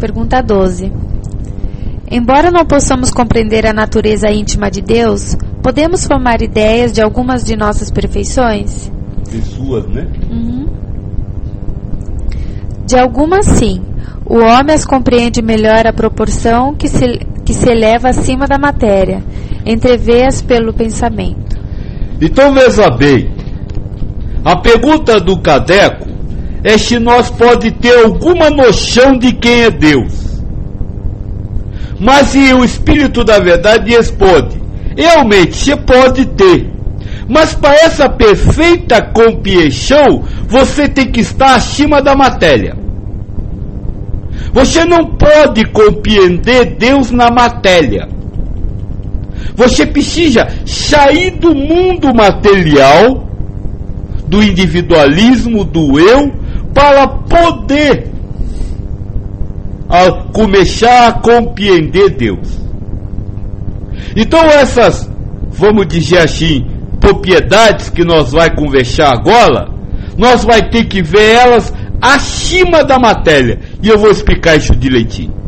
Pergunta 12. Embora não possamos compreender a natureza íntima de Deus, podemos formar ideias de algumas de nossas perfeições? De suas, né? De algumas, sim. O homem as compreende melhor à proporção que se eleva acima da matéria, entrevê-as pelo pensamento. Então veja bem, a pergunta do cadeco é se nós pode ter alguma noção de quem é Deus. Mas se o Espírito da Verdade responde, realmente você pode ter, mas para essa perfeita compreensão você tem que estar acima da matéria. Você não pode compreender Deus na matéria. Você precisa sair do mundo material, do individualismo, do eu, para poder começar a compreender Deus. Então essas, vamos dizer assim, propriedades que nós vai conversar agora, nós vai ter que ver elas acima da matéria. E eu vou explicar isso direitinho.